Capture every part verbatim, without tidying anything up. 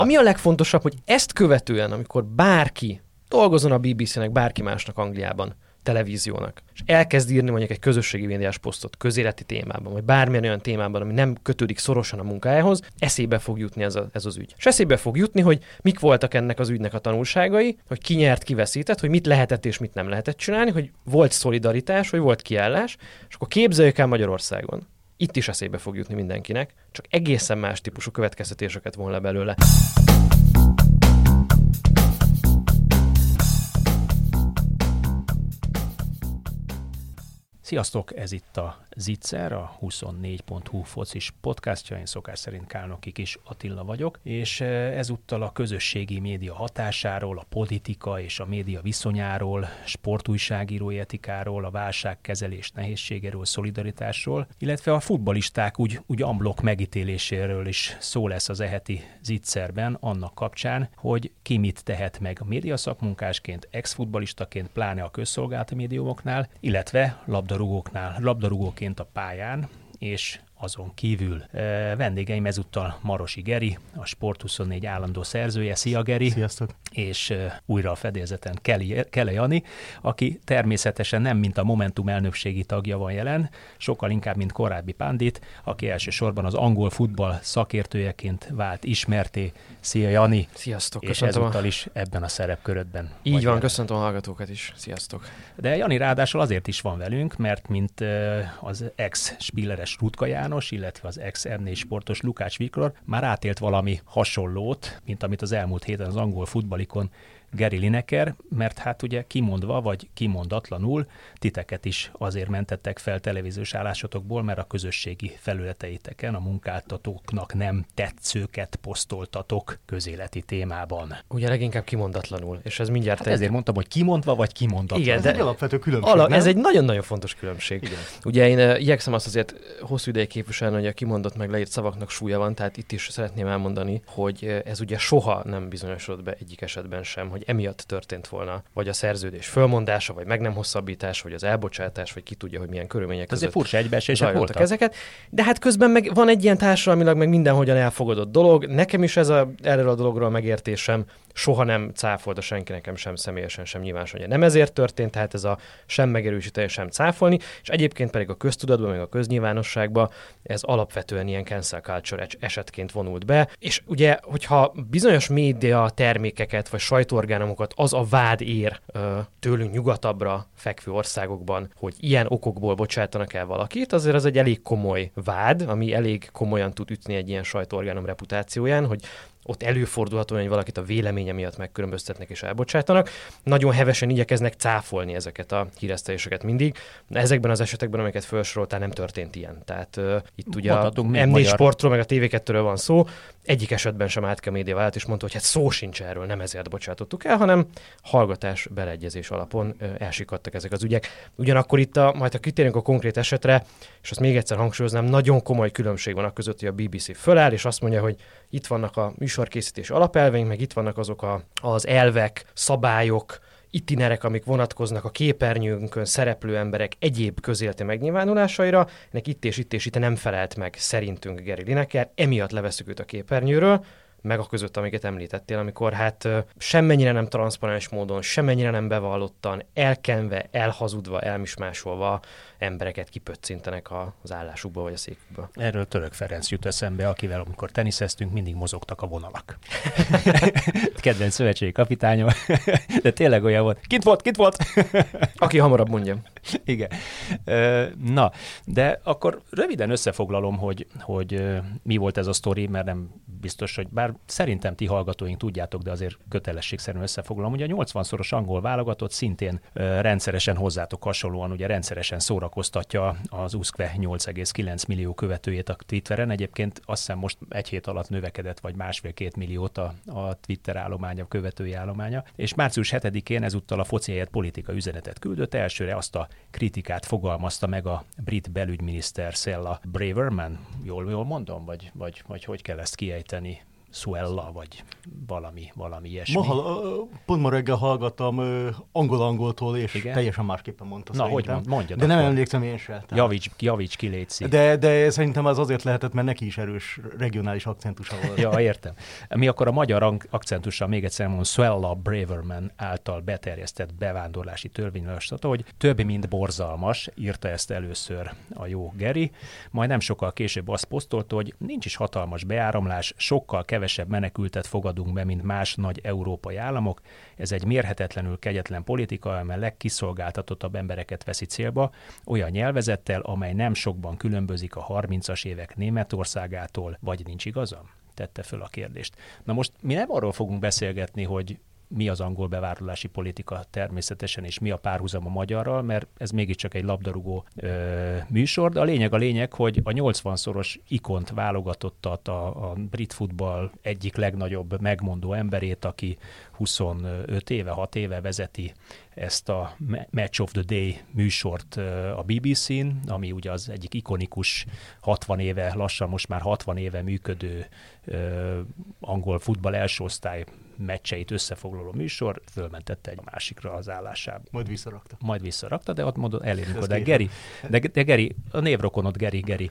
Ami a legfontosabb, hogy ezt követően, amikor bárki dolgozzon a bé bé cének, bárki másnak Angliában, televíziónak, és elkezd írni mondjuk egy közösségi médiás posztot közéleti témában, vagy bármilyen olyan témában, ami nem kötődik szorosan a munkájához, eszébe fog jutni ez, a, ez az ügy. És eszébe fog jutni, hogy mik voltak ennek az ügynek a tanulságai, hogy ki nyert, ki veszített, hogy mit lehetett és mit nem lehetett csinálni, hogy volt szolidaritás, vagy volt kiállás, és akkor képzeljük el Magyarországon. Itt is eszébe fog jutni mindenkinek, csak egészen más típusú következtetéseket von le belőle. Sziasztok, ez itt a Zicser, a huszonnégy pont hu focis podcastja, én szokás szerint Kálnoki Kis Attila vagyok, és ezúttal a közösségi média hatásáról, a politika és a média viszonyáról, sportújságírói etikáról, a válságkezelés nehézségéről, szolidaritásról, illetve a futballisták úgy, úgy amblok megítéléséről is szó lesz az eheti Zicserben, annak kapcsán, hogy ki mit tehet meg a médiaszakmunkásként, ex-futballistaként, pláne a közszolgálati médiumoknál, illetve labdarúgóknál, labdarúgóként a pályán, és azon kívül. Vendégeim ezúttal Marosi Geri, a Sport huszonnégy állandó szerzője. Szia, Geri! Sziasztok! És újra a fedélzeten Kele, Kele Jani, aki természetesen nem mint a Momentum elnökségi tagja van jelen, sokkal inkább, mint korábbi Pandit, aki elsősorban az angol futball szakértőjeként vált ismerté. Szia, Jani! Sziasztok! És köszöntöm ezúttal a... is ebben a szerepkörödben. Így van, jelen. Köszöntöm a hallgatókat is. Sziasztok! De Jani ráadásul azért is van velünk, mert mint az ex-spilleres Rutka János, illetve az ex-em négy sportos Lukács Viktor már átélt valami hasonlót, mint amit az elmúlt héten az angol futballikon Gary Lineker, mert hát ugye kimondva vagy kimondatlanul titeket is azért mentettek fel televíziós állásotokból, mert a közösségi felületeiteken a munkáltatóknak nem tetszőket posztoltatok közéleti témában. Ugye leginkább kimondatlanul, és ez mindjárt... Hát egy... ezért mondtam, hogy kimondva vagy kimondatlanul. Igen, ez de egy alapvető különbség, ala, nem? Ez egy nagyon-nagyon fontos különbség. Igen. Ugye én uh, igyekszem azt azért hosszú ideig képviselni, hogy a kimondott meg leírt szavaknak súlya van, tehát itt is szeretném elmondani, hogy ez ugye soha nem bizonyosodott be egyik esetben sem, hogy emiatt történt volna, vagy a szerződés fölmondása, vagy meg nem hosszabbítása, vagy az elbocsátás, vagy ki tudja, hogy milyen körülmények között. Azért furcsa egybeesések voltak ezeket. De hát közben meg van egy ilyen társadalmilag meg mindenhogyan elfogadott dolog. Nekem is ez a, erről a dologról megértésem soha nem cáfolta senki, nekem sem személyesen, sem nyilvánosan. Nem ezért történt, tehát ez a sem megerősíteni, sem cáfolni, és egyébként pedig a köztudatban, meg a köznyilvánosságban ez alapvetően ilyen cancel culture esetként vonult be. És ugye, hogyha bizonyos média termékeket, vagy sajtóorgánumokat az a vád ér ö, tőlünk nyugatabbra fekvő országokban, hogy ilyen okokból bocsátanak el valakit, azért az egy elég komoly vád, ami elég komolyan tud ütni egy ilyen sajtóorgánum reputációján, hogy ott előfordulhat olyan, hogy valakit a véleménye miatt megkülönböztetnek és elbocsátanak. Nagyon hevesen igyekeznek cáfolni ezeket a híreszteléseket mindig. Ezekben az esetekben, amiket felsoroltál, nem történt ilyen. Tehát uh, itt ugye a em négy sportról, meg a té vé kettőről van szó. Egyik esetben sem állt ki a média vált, és mondta, hogy hát szó sincs erről, nem ezért bocsátottuk el, hanem hallgatás, beleegyezés alapon uh, elsikadtak ezek az ügyek. Ugyanakkor itt, a, majd ha kitérünk a konkrét esetre, és azt még egyszer hangsúlyoznám, nagyon komoly különbség van a között, hogy a bé bé cé föláll, és azt mondja, hogy itt vannak a műsorkészítési alapelveink, meg itt vannak azok a, az elvek, szabályok, itinerek, amik vonatkoznak a képernyőnkön szereplő emberek egyéb közéleti megnyilvánulásaira, ennek itt és itt és itt nem felelt meg szerintünk Gary Lineker, emiatt leveszük őt a képernyőről, meg a között, amiket említettél, amikor hát semmennyire nem transzparens módon, semmennyire nem bevallottan, elkenve, elhazudva, elmismásolva embereket kipöccintenek az állásukba vagy a székükbe. Erről Török Ferenc jut eszembe, akivel amikor teniszeztünk, mindig mozogtak a vonalak. Kedvenc szövetségi kapitányom, de tényleg olyan volt. Kint volt, kint volt! Aki hamarabb mondja. Igen. Na, de akkor röviden összefoglalom, hogy, hogy mi volt ez a sztori, mert nem biztos, hogy bár szerintem ti hallgatóink tudjátok, de azért kötelességszerűen összefoglalom. Ugye a nyolcvanszoros angol válogatott szintén rendszeresen hozzátok hasonlóan, ugye rendszeresen szórakoztatja az USZKVE nyolc egész kilenc millió követőjét a Twitteren. Egyébként azt hiszem most egy hét alatt növekedett, vagy másfél-két milliót a, a Twitter állománya, követői állománya. És március hetedikén ezúttal a foci helyett politika üzenetet küldött. Elsőre azt a kritikát fogalmazta meg a brit belügyminiszter Cilla Braverman. Jól, jól mondom? Vagy, vagy, vagy hogy kell ezt kiejteni? Suella, vagy valami, valami ilyesmi. Ma, hal, pont ma reggel hallgattam angol-angoltól, és igen? teljesen másképpen mondta. Na, hogy mond, mondjad. De nem akkor emlékszem én se. Tehát... Javíts, javíts ki, létszik. De, de szerintem az azért lehetett, mert neki is erős regionális akcentusa volt. Ja, értem. Mi akkor a magyar akcentussal még egyszer mondom, Suella Braverman által beterjesztett bevándorlási törvényjavaslata, hogy több, mint borzalmas, írta ezt először a jó Geri, majd nem sokkal később azt posztolta, hogy nincs is hatalmas beáramlás, sokkal kevesebb menekültet fogadunk be, mint más nagy európai államok. Ez egy mérhetetlenül kegyetlen politika, amely legkiszolgáltatottabb embereket veszi célba, olyan nyelvezettel, amely nem sokban különbözik a harmincas évek Németországától, vagy nincs igazam? Tette föl a kérdést. Na most mi nem arról fogunk beszélgetni, hogy mi az angol bevándorlási politika természetesen, és mi a párhuzam a magyarral, mert ez mégiscsak egy labdarúgó ö, műsor, de a lényeg a lényeg, hogy a nyolcvanszoros ikont válogatottat, a, a brit futball egyik legnagyobb megmondó emberét, aki huszonöt éve, hat éve vezeti ezt a Match of the Day műsort a bé bé cén, ami ugye az egyik ikonikus hatvan éve, lassan most már hatvan éve működő ö, angol futball első osztály meccseit összefoglaló műsor, fölmentette egy másikra az állásába. Majd visszarakta. Majd visszarakta, de ott mondod, elérünk oda. Geri, de, de Geri, a névrokonod Geri, Geri.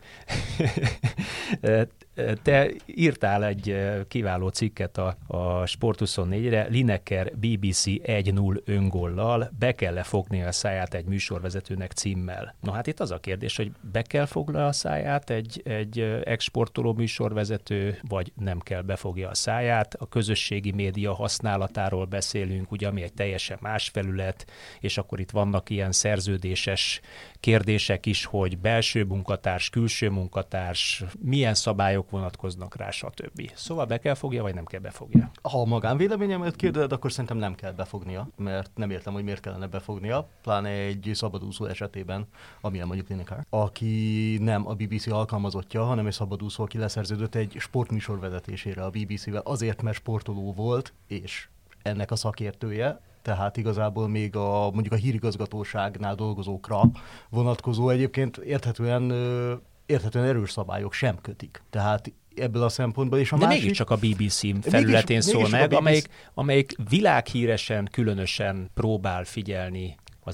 Te írtál egy kiváló cikket a, a Sport huszonnégyre, Lineker bé bé cé egy null öngollal, be kell-e fogni a száját egy műsorvezetőnek címmel. Na hát itt az a kérdés, hogy be kell fogni a száját egy, egy exportoló műsorvezető, vagy nem kell befogja a száját. A közösségi média használatáról beszélünk, ugye, ami egy teljesen más felület, és akkor itt vannak ilyen szerződéses kérdések is, hogy belső munkatárs, külső munkatárs, milyen szabályok vonatkoznak rá, stb. Szóval be kell fogja, vagy nem kell befogja? Ha a magánvéleményemet kérdezed, akkor szerintem nem kell befognia, mert nem értem, hogy miért kellene befognia, pláne egy szabadúszó esetében, amilyen mondjuk Lineker, aki nem a bé bé cé alkalmazottja, hanem egy szabadúszó, aki leszerződött egy sportműsor vezetésére a bé bé cével, azért, mert sportoló volt, és ennek a szakértője, tehát igazából még a, mondjuk a hírigazgatóságnál dolgozókra vonatkozó egyébként érthetően, érthetően erős szabályok sem kötik. Tehát ebből a szempontból. És a de másik... mégiscsak a bé bé cé felületén mégis, szól mégis meg, amelyik, amelyik világhíresen, különösen próbál figyelni az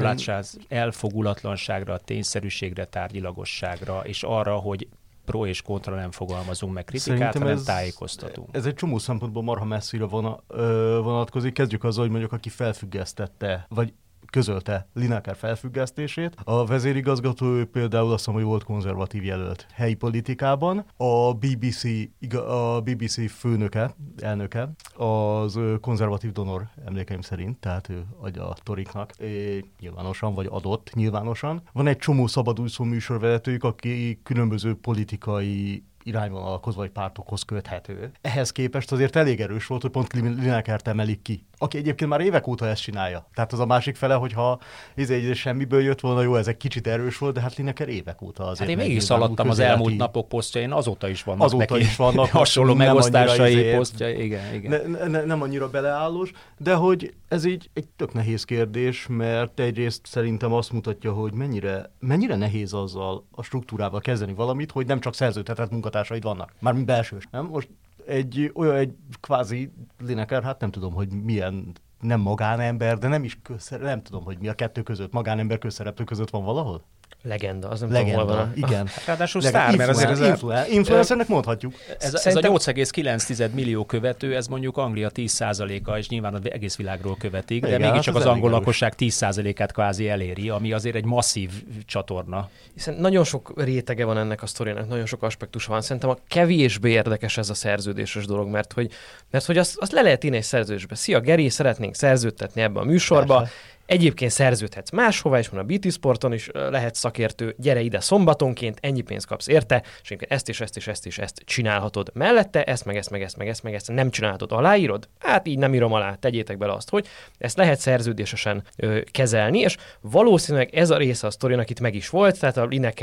elfogulatlanságra, a tényszerűségre, tárgyilagosságra, és arra, hogy pro és kontra nem fogalmazunk meg kritikát, szerintem hanem ez, tájékoztatunk. Ez egy csomó szempontból marha messzire vona, ö, vonatkozik. Kezdjük azzal, hogy mondjuk aki felfüggesztette, vagy közölte Lineker felfüggesztését. A vezérigazgató például azt hiszem, hogy volt konzervatív jelölt helyi politikában. A bé bé cé, a bé bé cé főnöke, elnöke, az konzervatív donor emlékeim szerint, tehát ő adja a toriknak nyilvánosan, vagy adott nyilvánosan. Van egy csomó szabadúszó műsorvezetőjük, aki különböző politikai irányvonalakhoz vagy pártokhoz köthető. Ehhez képest azért elég erős volt, hogy pont Linekert emelik ki, aki egyébként már évek óta ezt csinálja. Tehát az a másik fele, hogyha izé, semmiből jött volna, jó, ez egy kicsit erős volt, de hát Lineker évek óta azért. Hát én végig szaladtam az elmúlt napok posztjain, azóta is vannak azóta neki is vannak hasonló megosztásai izé, posztjai. Igen, igen. Ne, ne, nem annyira beleállós, de hogy ez így egy tök nehéz kérdés, mert egyrészt szerintem azt mutatja, hogy mennyire, mennyire nehéz azzal a struktúrával kezdeni valamit, hogy nem csak szerződtetett munkatársaid vannak, mármint belsős. Nem? Most egy olyan egy kvázi Lineker, hát nem tudom, hogy milyen, nem magánember, de nem is közszereplő, nem tudom, hogy mi a kettő között, magánember közszereplő között van valahol? Legenda, az nem Legenda, tudom, hol van. Igen. Ráadásul sztár, mert azért ez influencer, influencernek mondhatjuk. Ez, ez Szerintem... a nyolc egész kilenc millió követő, ez mondjuk Anglia tíz százaléka, és nyilván az egész világról követik, de igen, mégiscsak az, az, az angol lakosság tíz százalékát kvázi eléri, ami azért egy masszív csatorna. Hiszen nagyon sok rétege van ennek a sztorinak, nagyon sok aspektusa van. Szerintem a kevésbé érdekes ez a szerződéses dolog, mert hogy, mert hogy azt, azt le lehet írni egy szerződésbe. Szia Geri, szeretnénk szerződtetni ebbe a műsorba. Persze. Egyébként szerződhetsz máshova, és van a bé té Sporton is lehet szakértő, gyere ide szombatonként, ennyi pénzt kapsz érte, és ezt és ezt és ezt és ezt csinálhatod mellette, ezt meg ezt meg ezt meg ezt meg ezt nem csinálhatod, aláírod? Hát így nem írom alá, tegyétek bele azt, hogy ezt lehet szerződésesen ö, kezelni, és valószínűleg ez a része a sztorinak itt meg is volt, tehát a Lineker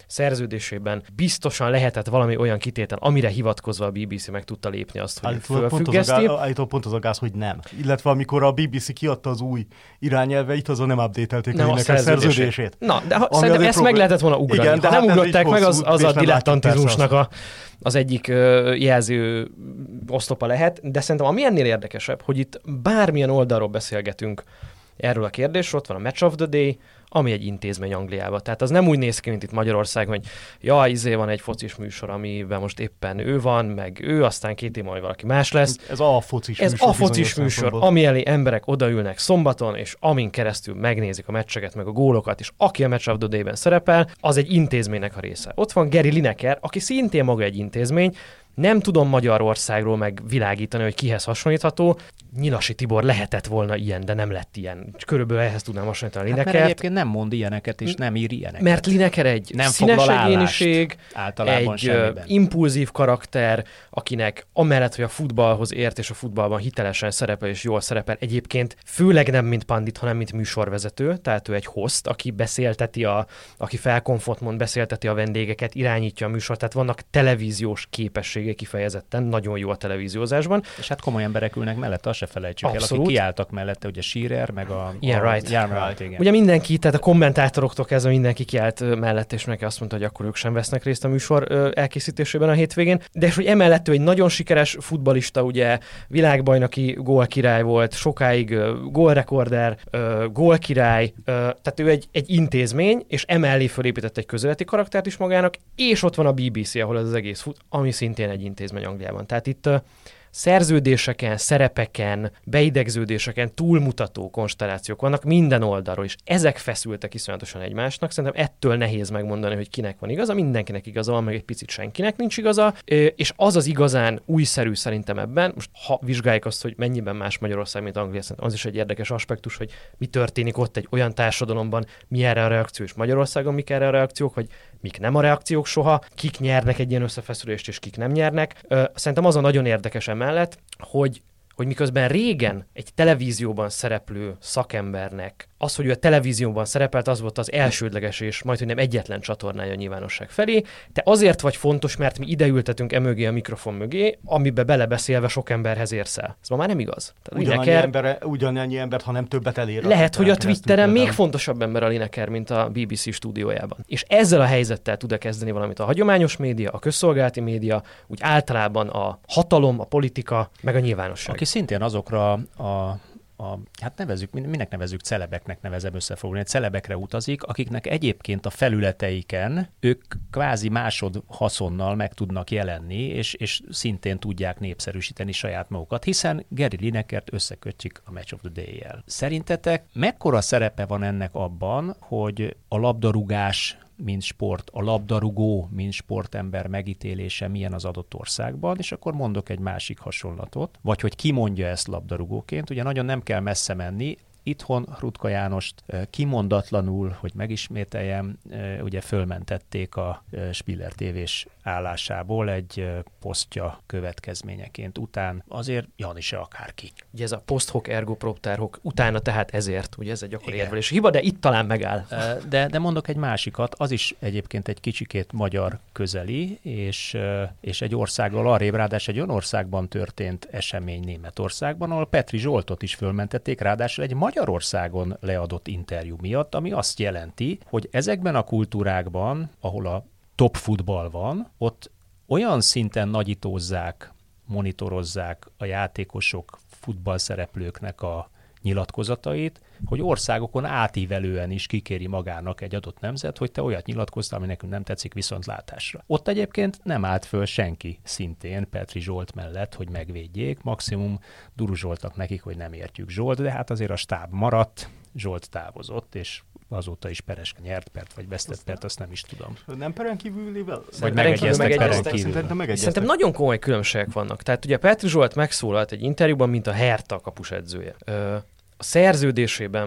szerződésében biztosan lehetett valami olyan kitétel, amire hivatkozva a bé bé cé meg tudta lépni azt, hogy fölfüggeszti. Állítólag pont az a gáz, hogy nem. Illetve amikor a bé bé cé kiadta az új irányelveit, azon nem update-elték a Lineker szerződését. Na, de ha, szerintem ezt meg lehetett volna ugrani. Igen, de ha hát nem ugrották meg, az, az a dilettantizmusnak a, az egyik uh, jelző oszlopa lehet, de szerintem ami ennél érdekesebb, hogy itt bármilyen oldalról beszélgetünk erről a kérdésről, ott van a Match of the Day, ami egy intézmény Angliában. Tehát az nem úgy néz ki, mint itt Magyarországon, hogy ja, izé van egy focis műsor, amiben most éppen ő van, meg ő, aztán két év majd valaki más lesz. Ez a focis Ez műsor. Ez a focis műsor, ami elé emberek odaülnek szombaton, és amin keresztül megnézik a meccseket, meg a gólokat, és aki a Match of the Day-ben szerepel, az egy intézménynek a része. Ott van Gary Lineker, aki szintén maga egy intézmény. Nem tudom Magyarországról megvilágítani, hogy kihez hasonlítható. Nyilasi Tibor lehetett volna ilyen, de nem lett ilyen. Körülbelül ehhez tudnám hasonlítani a Linekert. Hát mert egyébként nem mond ilyeneket, és nem ír ilyeneket. Mert Lineker egy nem színes egyéniség, egy semmiben. Impulzív karakter, akinek amellett, hogy a futballhoz ért, és a futballban hitelesen szerepel, és jól szerepel, egyébként főleg nem mint pandit, hanem mint műsorvezető, tehát ő egy host, aki beszélteti, a, aki felkonfot mond, beszélteti a vendégeket, irányítja a műsort, tehát vannak televíziós képességek kifejezetten, nagyon jó a televíziózásban. És hát komoly emberek ülnek mellette, azt se felejtsük Abszolút. el, akik kiálltak mellette, ugye Shearer, meg a... Yeah, a, right. Yeah, right, igen. Ugye mindenki, tehát a kommentátoroktól kezdve mindenki kiállt mellette, és neki azt mondta, hogy akkor ők sem vesznek részt a műsor elkészítésében a hétvégén. De és hogy emellett ő egy nagyon sikeres futballista, ugye világbajnoki gólkirály volt, sokáig gólrekorder, gólkirály, tehát ő egy, egy intézmény, és emellé fölépített egy közéleti karaktert is magának, és ott van a bé bé cé, ahol ez az egész fut, ami szintén egy intézmény Angliában. Tehát itt uh, szerződéseken, szerepeken, beidegződéseken túlmutató konstellációk vannak minden oldalról, és ezek feszültek iszonyatosan egymásnak. Szerintem ettől nehéz megmondani, hogy kinek van igaza, mindenkinek igaza van, meg egy picit senkinek nincs igaza, és az az igazán újszerű szerintem ebben, most ha vizsgáljuk azt, hogy mennyiben más Magyarország, mint Anglia, szerintem az is egy érdekes aspektus, hogy mi történik ott egy olyan társadalomban, mi erre a reakció, és Magyarországon mik erre a reakciók, hogy mik nem a reakciók soha, kik nyernek egy ilyen összefeszülést, és kik nem nyernek. Szerintem az a nagyon érdekes emellett, hogy hogy miközben régen egy televízióban szereplő szakembernek az, hogy ő a televízióban szerepelt, az volt az elsődleges és majdhogy nem egyetlen csatornája a nyilvánosság felé. Te azért vagy fontos, mert mi ideültetünk emögé a mikrofon mögé, amibe belebeszélve sok emberhez érsz el. Ez ma már nem igaz. Ugyanannyi, Lineker, ember, ugyanannyi embert, ha nem többet elér. Lehet, hogy a Twitteren még fontosabb ember a Lineker, mint a bé bé cé stúdiójában. És ezzel a helyzettel tud-e kezdeni valamit a hagyományos média, a közszolgálati média, úgy általában a hatalom, a politika, meg a nyilvánosság. Aki szintén azokra a A, hát nevezzük, minek nevezzük, celebeknek nevezem összefoglalni, celebekre utazik, akiknek egyébként a felületeiken ők kvázi másod haszonnal meg tudnak jelenni, és, és szintén tudják népszerűsíteni saját magukat, hiszen Gary Linekert összekötjük a Match of the Day-jel. Szerintetek mekkora szerepe van ennek abban, hogy a labdarúgás mint sport, a labdarúgó, mint sportember megítélése milyen az adott országban, és akkor mondok egy másik hasonlatot, vagy hogy ki mondja ezt labdarúgóként, ugye nagyon nem kell messze menni. Itthon Rutka Jánost kimondatlanul, hogy megismételjem, ugye fölmentették a Spiller té vés állásából egy posztja következményeként után. Azért Jani se akárki. Ugye ez a post hoc ergo propter hoc, utána tehát ezért, ugye ez egy gyakori érvelés hiba, de itt talán megáll. De, de mondok egy másikat, az is egyébként egy kicsikét magyar közeli, és, és egy országgal arrébb, ráadásul egy olyan országban történt esemény Németországban, ahol Petri Zsoltot is fölmentették, ráadásul egy Magyarországon leadott interjú miatt, ami azt jelenti, hogy ezekben a kultúrákban, ahol a top futball van, ott olyan szinten nagyítózzák, monitorozzák a játékosok, futballszereplőknek a nyilatkozatait, hogy országokon átívelően is kikéri magának egy adott nemzet, hogy te olyat nyilatkoztál, ami nekünk nem tetszik viszontlátásra. Ott egyébként nem állt föl senki szintén Petri Zsolt mellett, hogy megvédjék, maximum Duru Zsoltak nekik, hogy nem értjük Zsolt, de hát azért a stáb maradt, Zsolt távozott, és azóta is peres nyert pert, vagy vesztett pert, azt nem is tudom. Nem peren kívülivel? Vagy megegyeztek peren kívül. Szerintem nagyon komoly különbségek vannak. Tehát ugye Petri Zsolt megszólalt egy interjúban, mint a Hertha kapusedzője. A szerződésében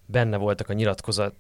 benne voltak a nyilatkozat,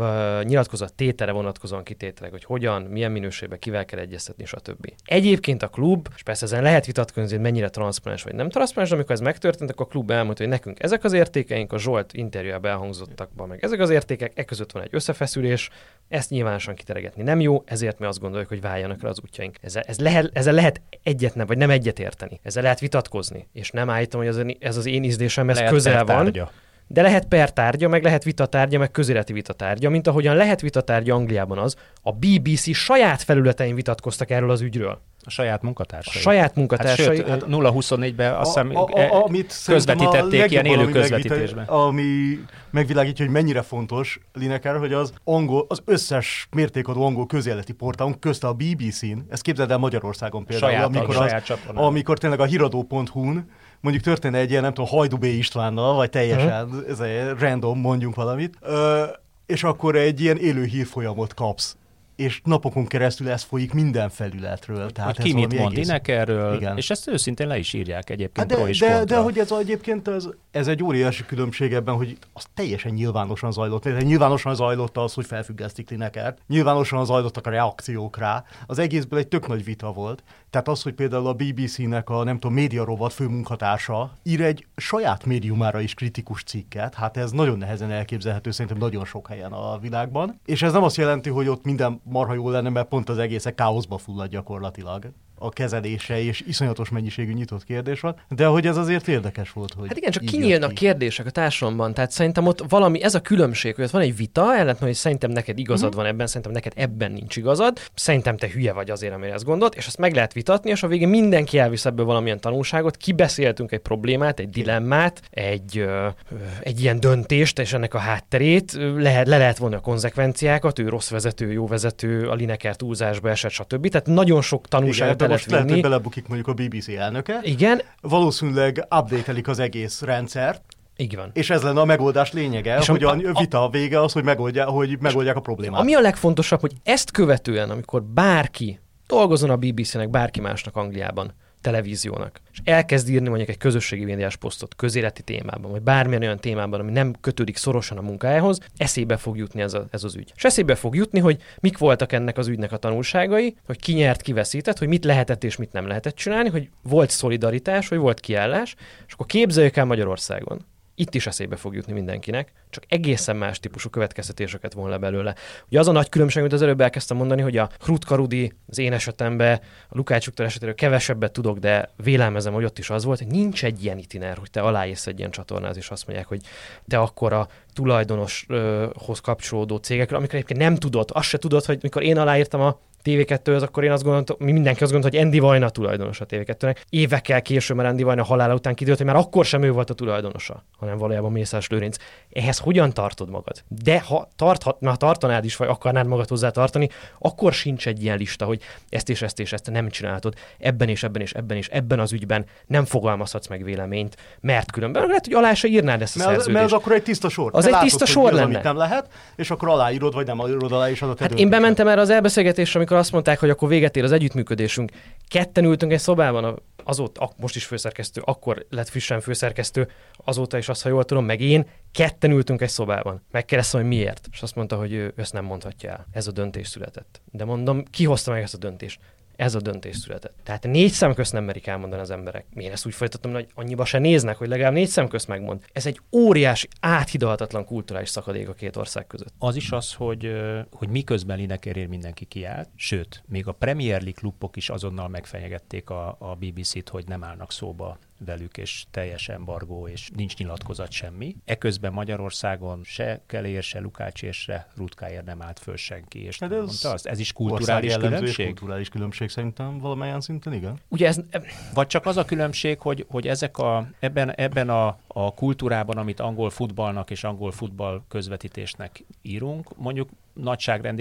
a nyilatkozat tételre vonatkozóan kitételek, hogy hogyan, milyen minőségben, kivel kell egyeztetni, stb. Egyébként a klub, és persze ezen lehet vitatkozni, hogy mennyire transzparens vagy nem transzparens, de amikor ez megtörtént, akkor a klub elmondta, hogy nekünk ezek az értékeink, a Zsolt interjújában elhangzottak, meg ezek az értékek, e között van egy összefeszülés, ezt nyilvánosan kiteregetni nem jó, ezért mi azt gondoljuk, hogy váljanak el az útjaink. Ezzel, ez lehet, ezzel lehet egyet nem, vagy nem egyet érteni. Ezzel lehet vitatkozni, és nem állítom, hogy az, ez az én ízlésem, ez közel van. De lehet pertárgya, meg lehet vitatárgya, meg közéleti vitatárgya, mint ahogyan lehet vitatárgya Angliában az, a bé bé cé saját felületein vitatkoztak erről az ügyről. A saját munkatársai. A saját munkatársai. Hát, sőt, hát nulla huszonnégyben azt hiszem a, a, amit közvetítették ilyen élő közvetítésben. Ami megvilágítja, hogy mennyire fontos Lineker, hogy az angol, az összes mértékadó angol közéleti portálon, közte a bé bé cén, ezt képzeld el Magyarországon például, saját, amikor, az, amikor tényleg a híradó pont hu-n mondjuk történne egy ilyen, nem tudom, Hajdú B. Istvánnal, vagy teljesen uh-huh. ez egy random, mondjunk valamit, ö, és akkor egy ilyen élő hírfolyamot kapsz. És napokon keresztül ez folyik minden felületről. Tehát hogy ki mit mond Linekerről, igen. És ezt őszintén le is írják egyébként de, pro és de, kontra. de hogy ez egyébként ez, ez egy óriási különbség ebben, hogy az teljesen nyilvánosan zajlott. Nyilvánosan zajlott az, hogy felfüggesztik Linekert. Nyilvánosan zajlottak a reakciók rá. Az egészből egy tök nagy vita volt. Tehát az, hogy például a bé bé cének a nem tudom, médiarovat főmunkatársa ír egy saját médiumára is kritikus cikket, hát ez nagyon nehezen elképzelhető, szerintem nagyon sok helyen a világban. És ez nem azt jelenti, hogy ott minden marha jó lenne, mert pont az egészek káoszba fullad gyakorlatilag a kezelése, és iszonyatos mennyiségű nyitott kérdés van, de hogy ez azért érdekes volt, hogy hát igen, csak kinyílnak ki. kérdések a társadalomban, tehát szerintem ott valami, ez a különbség, hogy ott van egy vita, ellentmond, hogy szerintem neked igazad mm-hmm. van ebben, szerintem neked ebben nincs igazad, szerintem te hülye vagy azért, amire ezt gondolt, és azt meg lehet vitatni, és a végén mindenki elvisz ebből valamilyen tanulságot, kibeszéltünk egy problémát, egy dilemmát, egy, ö, egy ilyen döntést, és ennek a hátterét, lehet, le lehet vonni a konzekvenciákat, ő rossz vezető, jó vezető, a Lineker túlzásba esett, stb. Tehát nagyon sok tanulságot most lehet, hogy belebukik mondjuk a bé bé cé elnöke. Igen. Valószínűleg update-elik az egész rendszert. Így van. És ez lenne a megoldás lényege, és hogy a, a vita vége az, hogy, megoldja, hogy megoldják a problémát. Ami a legfontosabb, hogy ezt követően, amikor bárki dolgozzon a bé bé cének, bárki másnak Angliában, televíziónak, és elkezd írni mondjuk egy közösségi médiás posztot közéleti témában, vagy bármilyen olyan témában, ami nem kötődik szorosan a munkájához, eszébe fog jutni ez, a, ez az ügy. És eszébe fog jutni, hogy mik voltak ennek az ügynek a tanulságai, hogy ki nyert, ki veszített, hogy mit lehetett és mit nem lehetett csinálni, hogy volt szolidaritás, vagy volt kiállás, és akkor képzeljük el Magyarországon. Itt is eszébe fog jutni mindenkinek, csak egészen más típusú következtetéseket von le belőle. Ugye az a nagy különbség, amit az előbb elkezdtem mondani, hogy a Hrutka Rudi, az én esetemben, a Lukács Viktor esetéről kevesebbet tudok, de vélelmezem, hogy ott is az volt, hogy nincs egy ilyen itiner, hogy te aláírsz egy ilyen csatornát, és azt mondják, hogy te akkor a tulajdonoshoz kapcsolódó cégekről, amikor egyébként nem tudod, azt se tudod, hogy mikor én aláírtam a té vé kettőhöz, akkor én azt gondoltam, mindenki azt gondolta, hogy Andy Vajna tulajdonos a té vé kettőnek. Évekkel később, mert Andy Vajna halála után kiderült, hogy már akkor sem ő volt a tulajdonosa, hanem valójában Mészáros Lőrinc. Ehhez hogyan tartod magad? De ha tarthat, na, tartanád is, vagy akarnád magad hozzá tartani, akkor sincs egy ilyen lista, hogy ezt és ezt és ezt nem csináltod, ebben és ebben és ebben és ebben az ügyben nem fogalmazhatsz meg véleményt, mert különben lehet, hogy alá se írnád ezt a mert szerződést. Mert az akkor egy tiszta sor. Az Te egy látod, tiszta sor az, lenne. amit nem lehet, és akkor aláírod, vagy nem aláírod alá, és az a te Hát én bementem erre az elbeszélgetésre, amikor azt mondták, hogy akkor véget ér az együttműködésünk. Ketten ültünk egy szobában, azóta, most is főszerkesztő, akkor lett frissen főszerkesztő, azóta is azt, ha jól tudom, meg én, ketten ültünk egy szobában. Megkérdeztem, hogy miért. És azt mondta, hogy ő ezt nem mondhatja el. Ez a döntés született. De mondom, ki hozta meg ezt a döntést? Ez a döntés született. Tehát négy szem közt nem merik elmondani az emberek. Én ezt úgy folytatom, hogy annyiba se néznek, hogy legalább négy szem közt megmond. Ez egy óriási, áthidalhatatlan kulturális szakadék a két ország között. Az is az, hogy, hogy miközben Linekerért mindenki kiállt, sőt, még a Premier League klubok is azonnal megfenyegették a, a bé bé cét, hogy nem állnak szóba velük, és teljes embargó, és nincs nyilatkozat semmi. Eközben Magyarországon se Kelér, se Lukács, se Rutkáért nem állt föl senki. És hát ez, mondta azt, ez is kulturális különbség? Kulturális különbség szerintem valamelyen szinten, igen. Ugye ez... Vagy csak az a különbség, hogy, hogy ezek a, ebben, ebben a, a kultúrában, amit angol futballnak és angol futball közvetítésnek írunk, mondjuk nagyságrendileg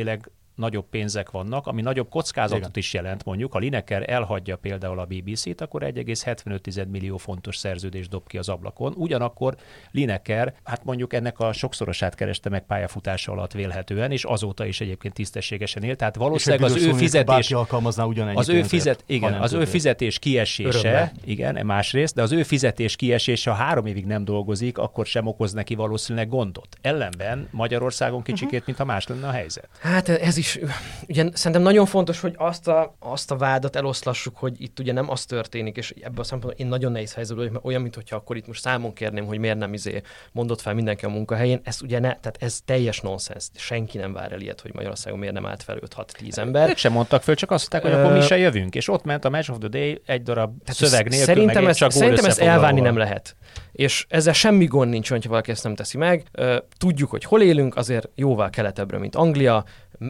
nagyobb pénzek vannak, ami nagyobb kockázatot Igen. is jelent mondjuk. Ha Lineker elhagyja például a bé bé cét, akkor egy egész hetvenöt millió fontos szerződést dob ki az ablakon. Ugyanakkor Lineker, hát mondjuk ennek a sokszorosát kereste meg pályafutása alatt vélhetően, és azóta is egyébként tisztességesen él. Tehát valószínűleg az ő fizetés, az ő fizet, igen, az ő fizetés kiesése, Örömbe. igen, másrészt, de az ő fizetés kiesése, ha három évig nem dolgozik, akkor sem okoz neki valószínűleg gondot. Ellenben Magyarországon kicsikét, uh-huh. mintha más lenne a helyzet. Hát ez is, ugye szerintem nagyon fontos, hogy azt a, azt a vádat eloszlassuk, hogy itt ugye nem az történik, és ebből a szempontból én nagyon nehéz helyzetben vagyok, mert olyan, mintha akkor itt most számon kérném, hogy miért nem izé mondott fel mindenki a munkahelyén. Ez ugye ne, tehát ez teljes nonsens. Senki nem vár el ilyet, hogy Magyarországon miért nem állt fel öt-hat-tíz ember. Ők sem mondtak föl, csak azt mondták, hogy uh, akkor mi se jövünk. És ott ment a Match of the Day egy darab szöveg nélkül, szerintem meg ezt, csak szerintem ezt elvárni nem lehet. És ezzel semmi gond nincs, hogyha valaki ezt nem teszi meg. Tudjuk, hogy hol élünk, azért jóval keletebbre, mint Anglia.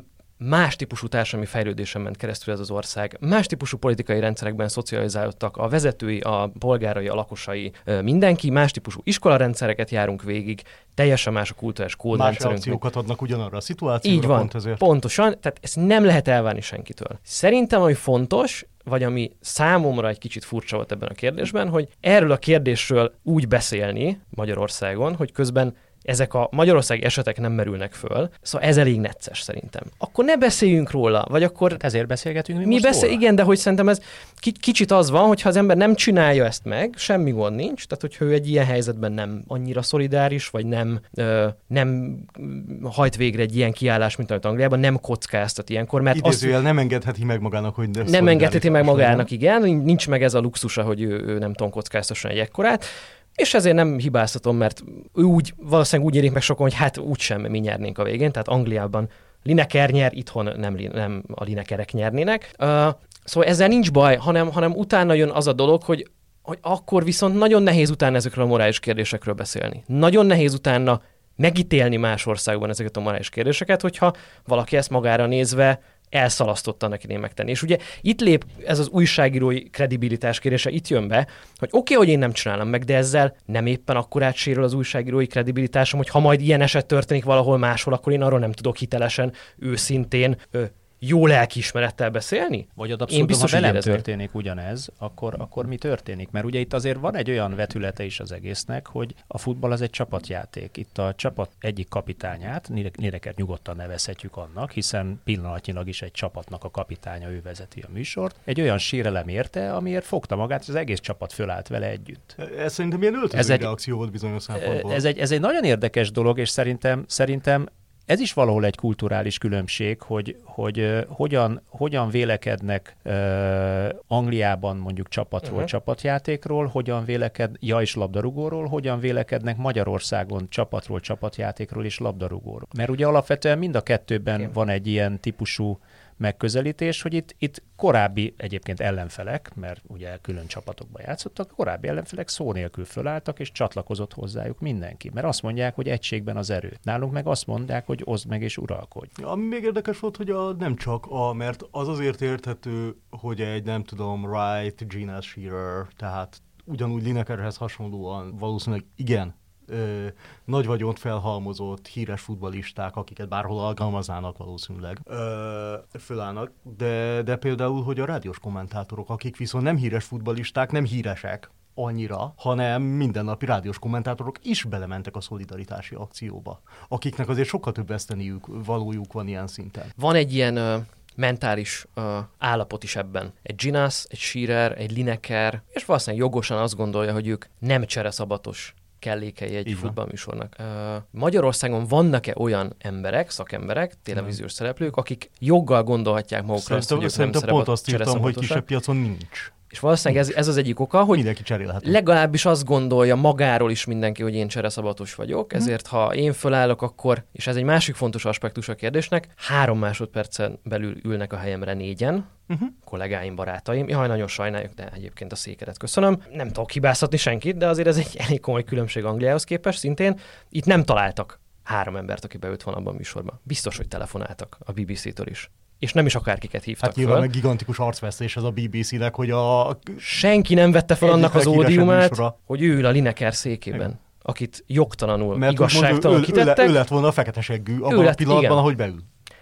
Más típusú társadalmi fejlődésen ment keresztül ez az ország. Más típusú politikai rendszerekben szocializálódtak a vezetői, a polgárai, a lakosai, mindenki. Más típusú iskolarendszereket járunk végig. Teljesen más a kulturális kódrendszerünk. Más reakciókat adnak ugyanarra a szituációra. Így van, pont ezért. Pontosan. Tehát ezt nem lehet elvárni senkitől. Szerintem, ami fontos, vagy ami számomra egy kicsit furcsa volt ebben a kérdésben, hogy erről a kérdésről úgy beszélni Magyarországon, hogy közben ezek a magyarországi esetek nem merülnek föl, szóval ez elég necces szerintem. Akkor ne beszéljünk róla, vagy akkor... Ezért beszélgetünk mi, mi most beszél, róla? Igen, de hogy szerintem ez k- kicsit az van, hogyha az ember nem csinálja ezt meg, semmi gond nincs, tehát hogyha ő egy ilyen helyzetben nem annyira szolidáris, vagy nem, ö, nem hajt végre egy ilyen kiállás, mint amit Angliában, nem kockáztat ilyenkor, mert Idézőjel azt, nem engedheti meg magának, hogy nem engedheti meg magának, igen, nincs meg ez a luxusa, hogy ő, ő nem tudom, kockáztasson egy ekkorát. És ezért nem hibáztatom, mert ő úgy, valószínűleg úgy érik meg sokan, hogy hát úgysem mi nyernénk a végén, tehát Angliában Lineker nyer, itthon nem, nem a Linekerek nyernének. Uh, szóval ezzel nincs baj, hanem, hanem utána jön az a dolog, hogy, hogy akkor viszont nagyon nehéz utána ezekről a morális kérdésekről beszélni. Nagyon nehéz utána megítélni más országban ezeket a morális kérdéseket, hogyha valaki ezt magára nézve elszalasztotta neki idén megtenni. És ugye itt lép ez az újságírói kredibilitás kérdése, itt jön be, hogy oké, okay, hogy én nem csinálom meg, de ezzel nem éppen akkorát sérül az újságírói kredibilitásom, hogy ha majd ilyen eset történik valahol máshol, akkor én arról nem tudok hitelesen, őszintén, ö, jó lelkiismerettel beszélni? Vagy ad abszolút, ha velem történik ugyanez, akkor, akkor mi történik? Mert ugye itt azért van egy olyan vetülete is az egésznek, hogy a futball az egy csapatjáték. Itt a csapat egyik kapitányát, Linekert nyugodtan nevezhetjük annak, hiszen pillanatnyilag is egy csapatnak a kapitánya, ő vezeti a műsort. Egy olyan sérelem érte, amiért fogta magát, az egész csapat fölállt vele együtt. Ez szerintem ilyen öltöző reakció volt bizonyos szempontból. Ez egy, ez egy nagyon érdekes dolog, és szerintem, szerintem ez is valahol egy kulturális különbség, hogy, hogy uh, hogyan, hogyan vélekednek uh, Angliában mondjuk csapatról, uh-huh. csapatjátékról, hogyan véleked, ja és labdarúgóról, hogyan vélekednek Magyarországon csapatról, csapatjátékról és labdarúgóról. Mert ugye alapvetően mind a kettőben okay. van egy ilyen típusú megközelítés, hogy itt, itt korábbi egyébként ellenfelek, mert ugye külön csapatokban játszottak, korábbi ellenfelek szó nélkül fölálltak, és csatlakozott hozzájuk mindenki. Mert azt mondják, hogy egységben az erő. Nálunk meg azt mondják, hogy oszd meg és uralkodj. Ami még érdekes volt, hogy a, nem csak a, mert az azért érthető, hogy egy, nem tudom, Wright, Gina Shearer, tehát ugyanúgy Linekerhez hasonlóan valószínűleg igen, Ö, nagy vagyont felhalmozott híres futballisták, akiket bárhol alkalmaznának valószínűleg, ö, fölállnak, de, de például, hogy a rádiós kommentátorok, akik viszont nem híres futballisták, nem híresek annyira, hanem mindennapi rádiós kommentátorok is belementek a szolidaritási akcióba, akiknek azért sokkal több veszteniük, valójuk van ilyen szinten. Van egy ilyen ö, mentális ö, állapot is ebben. Egy Ginas, egy Shearer, egy Lineker, és valószínűleg jogosan azt gondolja, hogy ők nem csereszabatos kellékei egy futballműsornak. Uh, Magyarországon vannak-e olyan emberek, szakemberek, televíziós szereplők, akik joggal gondolhatják magukra azt, hogy ők nem pont azt írtam, hogy kisebb piacon nincs. És valószínűleg ez, ez az egyik oka, hogy mindenki cserélhető. Legalábbis azt gondolja magáról is mindenki, hogy én csereszabatos vagyok, ezért ha én fölállok, akkor, és ez egy másik fontos aspektus a kérdésnek, három másodpercen belül ülnek a helyemre négyen, uh-huh. kollégáim, barátaim. Jaj, nagyon sajnáljuk, de egyébként a székedet köszönöm. Nem tudok hibáztatni senkit, de azért ez egy elég komoly különbség Angliához képest szintén. Itt nem találtak három embert, aki beült van abban a műsorban. Biztos, hogy telefonáltak a bé bé cé-től is. És nem is akárkiket hívtak hát nyilván föl. Meg gigantikus arcvesztés ez a bé bé cé-nek, hogy a... Senki nem vette fel annak az ódiumát, hogy ő ül a Lineker székében, igen. akit jogtalanul, mert igazságtalanul ő, kitettek. Ő lett volna a fekete seggű abban a pillanatban, igen. ahogy beül.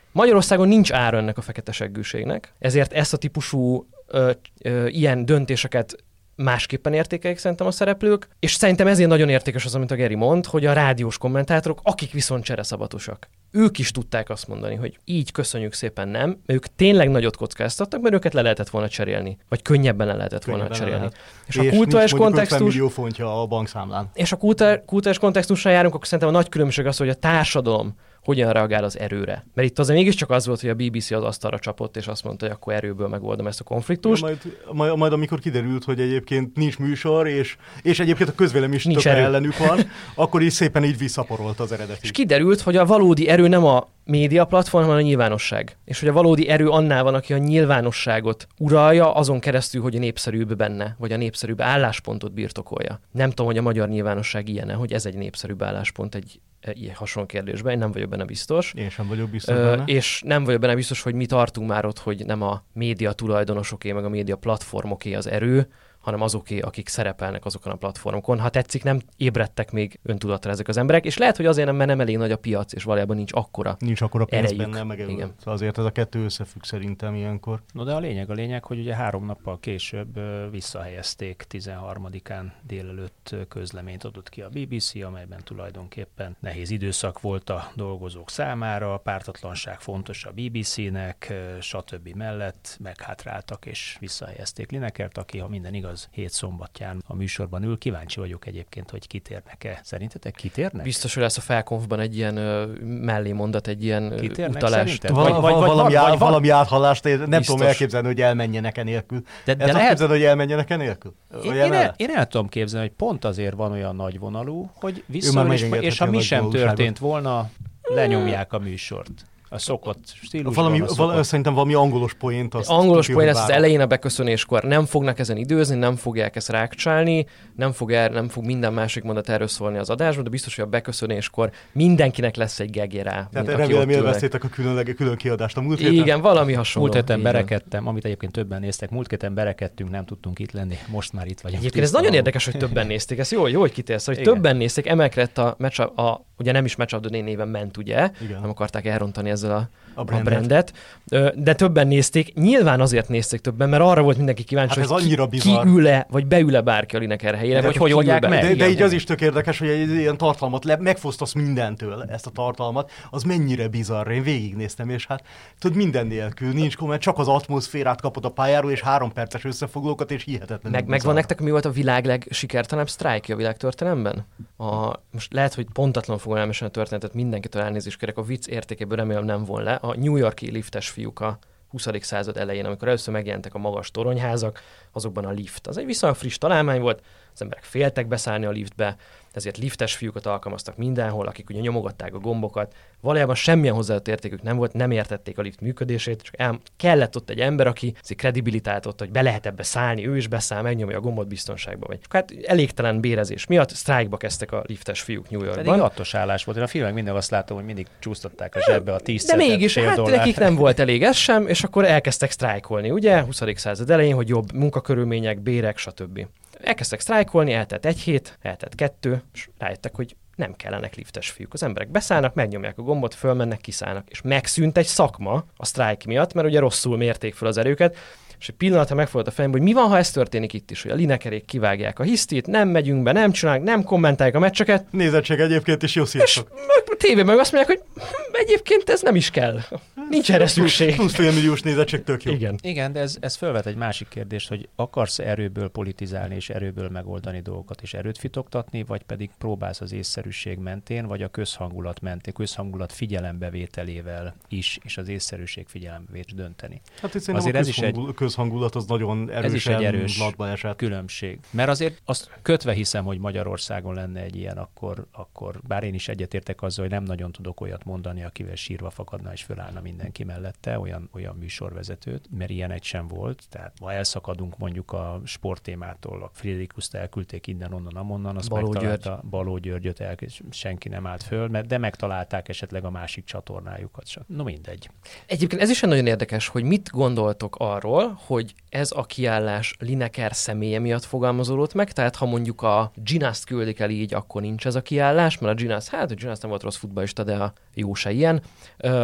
Magyarországon nincs ára ennek a fekete seggűségnek, ezért ezt a típusú ö, ö, ilyen döntéseket másképpen értékelik szerintem a szereplők, és szerintem ezért nagyon értékes az, amit a Geri mond, hogy a rádiós kommentátorok, akik viszont csereszabatosak, ők is tudták azt mondani, hogy így köszönjük szépen nem, mert ők tényleg nagyot kockáztattak, mert őket le lehetett volna cserélni, vagy könnyebben le lehetett volna könnyebben cserélni. Lehet. És, és a kulturális kontextus, millió fontja a bankszámlán. És a kulturális kontextusra járunk, akkor szerintem a nagy különbség az, hogy a társadalom hogyan reagál az erőre. Mert itt azért mégiscsak az volt, hogy a bé bé cé az asztalra csapott, és azt mondta, hogy akkor erőből megoldom ezt a konfliktust. Ja, majd, majd, majd amikor kiderült, hogy egyébként nincs műsor, és, és egyébként a közvélemény is tök ellenük van, akkor is szépen így visszaporolt az eredeti. És kiderült, hogy a valódi erő nem a média platform, hanem a nyilvánosság. És hogy a valódi erő annál van, aki a nyilvánosságot uralja, azon keresztül, hogy a népszerűbb benne, vagy a népszerűbb álláspontot birtokolja. Nem tudom, hogy a magyar nyilvánosság ilyen, hogy ez egy népszerűbb álláspont egy ilyen hasonló kérdésben, én nem vagyok benne biztos. Én sem vagyok biztos Ö, benne. És nem vagyok benne biztos, hogy mi tartunk már ott, hogy nem a média tulajdonosoké, meg a média platformoké az erő, hanem azoké, akik szerepelnek azokon a platformokon. Ha tetszik, nem ébredtek még öntudatra ezek az emberek, és lehet, hogy azért nem, mert nem elég nagy a piac, és valójában nincs akkora Nincs akkora pénz erejük. benne, meg Igen. szóval azért ez a kettő összefügg szerintem ilyenkor. No de a lényeg a lényeg, hogy ugye három nappal később ö, visszahelyezték, tizenharmadikán délelőtt közleményt adott ki a bé bé cé, amelyben tulajdonképpen nehéz időszak volt a dolgozók számára, a pártatlanság fontos a bé bé cének, ö, stb. Mellett meghátráltak és visszahelyezték Linekert, aki, ha minden igaz, hét szombatján a műsorban ül. Kíváncsi vagyok egyébként, hogy kitérnek-e. Szerintetek kitérnek? Biztos, hogy lesz a felkonfban egy ilyen ö, mellémondat, egy ilyen Kitérnek utalást. szerinted? Val- Vagy- vagy- vagy- valami, vagy- á- vagy- valami áthallást, én nem Biztos. tudom elképzelni, hogy elmenjenek enélkül. De, De de lehet, képzelni, hogy elmenjenek enélkül? Én, én, el, én el tudom képzelni, hogy pont azért van olyan nagyvonalú, hogy vissza, és, és ha mi sem történt volna, lenyomják a műsort. A szokott stílusban. Valami, a szokott... val- szerintem valami angolos poént. Azt Angolos tudja, poén hogy lesz az várom. elején a beköszönéskor. Nem fognak ezen időzni, nem fogják ezt rákcsálni, nem fog, er, nem fog minden másik mondat erről szólni az adásban, de biztos, hogy a beköszönéskor mindenkinek lesz egy gegé rá. Tehát mint aki remélem ott ülnek. élveztétek a különlege, külön kiadást a múlt héten. Igen, valami hasonló. Múlt héten Igen. berekedtem, amit egyébként többen néztek, múlt héten berekedtünk, nem tudtunk itt lenni, most már itt vagyunk. Egyébként ez nagyon érdekes, hogy többen nézték. Ez jó, jó hogy kitérsz, hogy Igen. többen nézték, emelkedett a match, a, ugye nem is Match of the Day néven ment, ugye? Igen. Nem akarták elrontani ezzel a, A a brandet. brandet. Ö, De többen nézték. Nyilván azért nézték többen, mert arra volt mindenki kíváncsi, Hát ez hogy annyira ki, bizarr. kiül-e, vagy beül-e bárki a Lineker helyére, De vagy hogy hogy oldják oldják meg? De, de Igen, így az igen. is tök érdekes, hogy egy ilyen tartalmat le, megfosztasz mindentől, ezt a tartalmat, az mennyire bizarr. Én végignéztem, és hát tudod, minden nélkül nincs komment, csak az atmoszférát kapod a pályáról, és három perces összefoglalókat, és hihetetlen. Meg, megvan nektek, mi volt a világ legsikertelenebb sztrájkja a világtörténelemben? A, most lehet, hogy pontatlan fogom elmesélni a történetet, mindenkitől elnézést kérek, a vicc értékéből remélem nem von le. A New York-i liftes fiúk a huszadik század elején, amikor először megjelentek a magas toronyházak, azokban a lift. Az egy viszonylag friss találmány volt, az emberek féltek beszállni a liftbe, ezért liftes fiúkat alkalmaztak mindenhol, akik ugye nyomogatták a gombokat. Valójában semmilyen hozzáadott értékük nem volt, nem értették a lift működését, csak el, kellett ott egy ember, aki kredibilitált ott, hogy be lehet ebbe szállni, ő is beszáll, megnyomja a gombot biztonságba. Vagy. Hát elégtelen bérezés miatt sztrájkba kezdtek a liftes fiúk New Yorkban. Pedig attos állás volt. Én a filmek mindig azt látom, hogy mindig csúsztatták a zsebbe a tíz De mégis, hát dollár. nekik nem volt elég ez sem, és akkor elkezdtek sztrájkolni, ugye, huszadik század elején, hogy jobb munkakörülmények, bérek, stb. Elkezdtek sztrájkolni, eltelt egy hét, eltelt kettő, és rájöttek, hogy nem kellenek liftes fiúk. Az emberek beszállnak, megnyomják a gombot, fölmennek, kiszállnak. És megszűnt egy szakma a sztrájk miatt, mert ugye rosszul mérték fel az erőket, és egy pillanatra megfordult a fejembe, hogy mi van, ha ez történik itt is, hogy a Linekerék kivágják a hisztit, nem megyünk be, nem csinálunk, nem kommentáljuk a meccseket, Nézettség egyébként is jó, sziasztok. a tévében meg azt mondják, hogy hm, egyébként ez nem is kell. Nincs erre szükség. Plusz félmilliós nézettség tök jó. Igen. Igen, de ez, ez felvet egy másik kérdést, hogy akarsz erőből politizálni, és erőből megoldani dolgokat, és erőt fitoktatni, vagy pedig próbálsz az észszerűség mentén, vagy a közhangulat mentén, közhangulat figyelembevételével is, és az észszerűség figyelembevétel dönteni. Hát itt szerintem Azért a ez is egy- közhangul- közhangulat az nagyon Ez is egy erősen erős latba esett. különbség. Mert azért azt kötve hiszem, hogy Magyarországon lenne egy ilyen, akkor, akkor bár én is egyetértek azzal, hogy nem nagyon tudok olyat mondani, akivel sírva fakadna és fölállna mindenki mellette, olyan, olyan műsorvezetőt, mert ilyen egy sem volt. Tehát ma elszakadunk mondjuk a sporttémától, a Friderikuszt elküldték innen, onnan, amonnan, azt Baló megtalálta Baló Györgyöt, el, senki nem állt föl, mert de megtalálták esetleg a másik csatornájukat. No mindegy. Egyébként ez is nagyon érdekes, hogy mit gondoltok arról, hogy ez a kiállás Lineker személye miatt fogalmazódott meg, tehát ha mondjuk a Ginast küldik el így, akkor nincs ez a kiállás, mert a Ginast, hát a Ginast nem volt rossz futballista, de a jó se ilyen. Ö,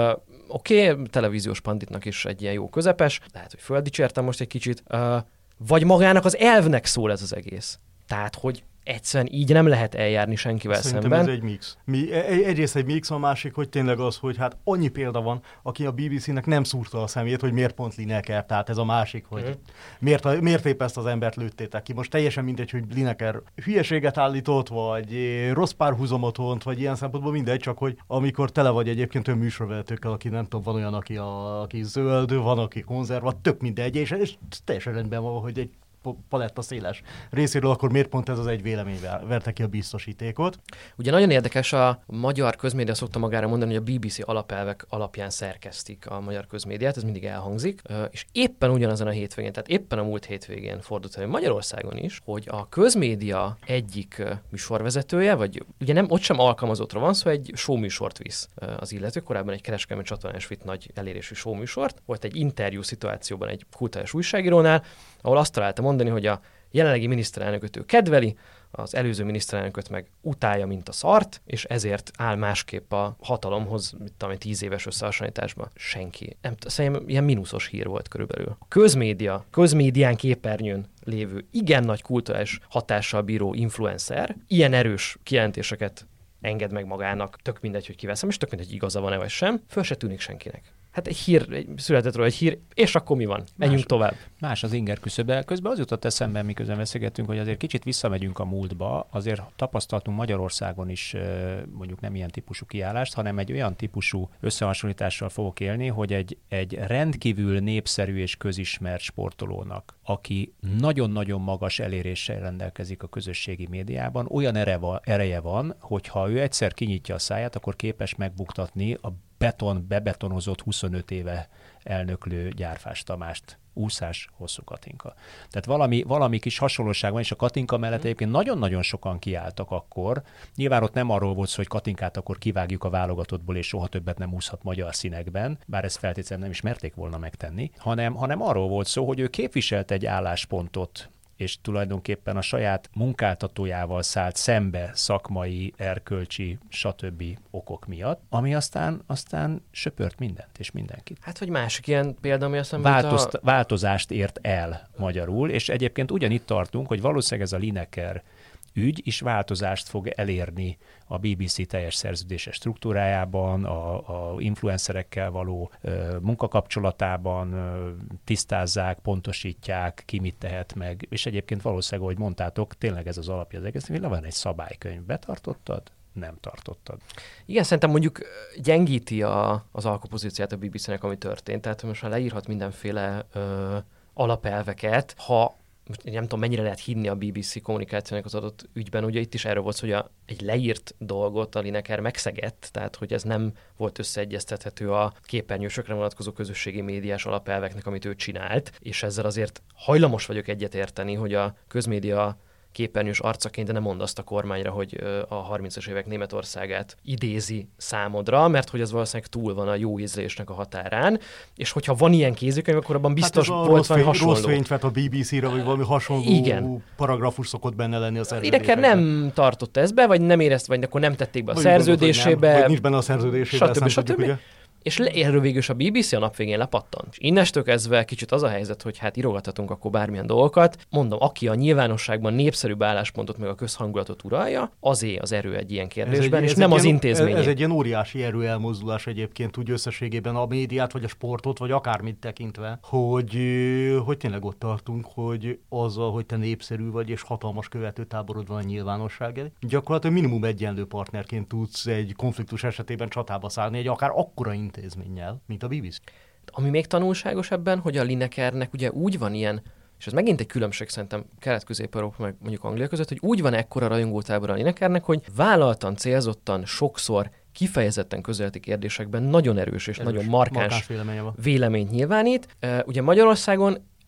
oké, okay, televíziós panditnak is egy ilyen jó közepes, lehet, hogy földicsértem most egy kicsit, uh, vagy magának az elvnek szól ez az egész. Tehát, hogy egyszerűen így nem lehet eljárni senkivel Szerintem szemben. ez egy mix. Mi, egy, egyrészt egy mix, a másik, hogy tényleg az, hogy hát annyi példa van, aki a bé bé cé-nek nem szúrta a szemét, hogy miért pont Lineker, tehát ez a másik, hogy mm. miért, miért épp ezt az embert lőttétek ki. Most teljesen mindegy, hogy Lineker hülyeséget állított, vagy rossz párhuzamot vont, vagy ilyen szempontból mindegy, csak hogy amikor tele vagy egyébként olyan műsorvezetőkkel, aki nem tudom, van olyan, aki, a, aki zöld, van, aki konzervat, tök mindegy, és, és teljesen rendben van, hogy egy paletta széles részéről, akkor miért pont ez az egy vélemény verte ki a biztosítékot? Ugye nagyon érdekes, a magyar közmédia szokta magára mondani, hogy a bé bé cé alapelvek alapján szerkesztik a magyar közmédiát, ez mindig elhangzik, és éppen ugyanazon a hétvégén, tehát éppen a múlt hétvégén fordult elő Magyarországon is, hogy a közmédia egyik műsorvezetője, vagy ugye nem, ott sem alkalmazottra van szó, egy showműsort visz az illető, korábban egy kereskedelmi csatornás vitt nagy elérésű showműsort, volt egy interjú szituációban egy kulturális újságírónál, ahol azt találta mondani, hogy a jelenlegi miniszterelnököt ő kedveli, az előző miniszterelnököt meg utálja, mint a szart, és ezért áll másképp a hatalomhoz, mit tudom, tíz éves összehasonlításban. Senki. Nem, szerintem ilyen mínuszos hír volt körülbelül. A közmédia, közmédián képernyőn lévő, igen nagy kulturális hatással bíró influencer ilyen erős kijelentéseket enged meg magának, tök mindegy, hogy kiveszem, és tök mindegy, hogy igaza van-e vagy sem, föl se tűnik senkinek. Hát egy hír, egy született róla egy hír, és akkor mi van? Menjünk más, tovább. Más az inger küszöb, de közben az jutott eszembe, miközben beszélgettünk, hogy azért kicsit visszamegyünk a múltba, azért tapasztaltunk Magyarországon is mondjuk nem ilyen típusú kiállást, hanem egy olyan típusú összehasonlítással fogok élni, hogy egy, egy rendkívül népszerű és közismert sportolónak, aki nagyon-nagyon magas eléréssel rendelkezik a közösségi médiában, olyan ereje van, hogy ha ő egyszer kinyitja a száját, akkor képes megbuktatni a beton, bebetonozott huszonöt éve elnöklő Gyárfás Tamást. Úszás, hosszú Katinka. Tehát valami, valami kis hasonlóság van, és a Katinka mellett egyébként nagyon-nagyon sokan kiálltak akkor. Nyilván ott nem arról volt szó, hogy Katinkát akkor kivágjuk a válogatottból, és soha többet nem úszhat magyar színekben, bár ezt feltétlenül nem is merték volna megtenni, hanem, hanem arról volt szó, hogy ő képviselt egy álláspontot, és tulajdonképpen a saját munkáltatójával szállt szembe szakmai, erkölcsi, stb. Okok miatt, ami aztán, aztán söpört mindent és mindenkit. Hát, hogy másik ilyen példa, ami azt Változt, a... Változást ért el magyarul, és egyébként ugyanitt tartunk, hogy valószínűleg ez a Lineker ügy is változást fog elérni a bé bé cé teljes szerződéses struktúrájában, a, a influencerekkel való ö, munkakapcsolatában ö, tisztázzák, pontosítják, ki mit tehet meg, és egyébként valószínűleg, ahogy mondtátok, tényleg ez az alapja az egész, hogy van egy szabálykönyv, betartottad? Nem tartottad. Igen, szerintem mondjuk gyengíti a, az alkupozíciát a bé bé cének, ami történt, tehát most már leírhat mindenféle ö, alapelveket, ha most nem tudom, mennyire lehet hinni a bé bé cé kommunikációnak az adott ügyben, ugye itt is erről volt, hogy a, egy leírt dolgot a Lineker megszegett, tehát hogy ez nem volt összeegyeztethető a képernyősökre vonatkozó közösségi médiás alapelveknek, amit ő csinált, és ezzel azért hajlamos vagyok egyetérteni, hogy a közmédia képernyős arcaként, de nem mond azt a kormányra, hogy a harmincas évek Németországát idézi számodra, mert hogy az valószínűleg túl van a jó ízlésnek a határán, és hogyha van ilyen kézikönyv, akkor abban biztos hát volt valami hasonló. Rossz fényt vett a bé bé cére, vagy valami hasonló Igen. paragrafus szokott benne lenni a szerződésben. Lineker nem tartott ezt be, vagy nem érezt, vagy akkor nem tették be a vagy szerződésébe. Nem, vagy nincs benne a szerződésébe, stb. stb. És erről végül is a bé bé cé a nap végén lepattant. És innestől kezdve kicsit az a helyzet, hogy hát írogathatunk akkor bármilyen dolgokat. Mondom, aki a nyilvánosságban népszerűbb álláspontot meg a közhangulatot uralja, azé az erő egy ilyen kérdésben, egy, és nem az ilyen, intézmények. Ez egy ilyen óriási erő elmozdulás egyébként úgy összességében a médiát, vagy a sportot, vagy akármit tekintve, hogy, hogy tényleg ott tartunk, hogy azzal, hogy te népszerű vagy, és hatalmas követőtáborod van a nyilvánosság elé, gyakorlatilag minimum egyenlő partnerként tudsz egy konfliktus esetében csatába szállni, egy akár akkora intézménnyel, mint a bé bé cé. Ami még tanulságos ebben, hogy a Linekernek ugye úgy van ilyen, és ez megint egy különbség szerintem Kelet-Közép-Európa meg mondjuk Anglia között, hogy úgy van ekkora rajongótábor a Linekernek, hogy vállaltan, célzottan, sokszor kifejezetten közéleti kérdésekben nagyon erős és erős, nagyon markáns véleményt nyilvánít. Uh, ugye Magyarországon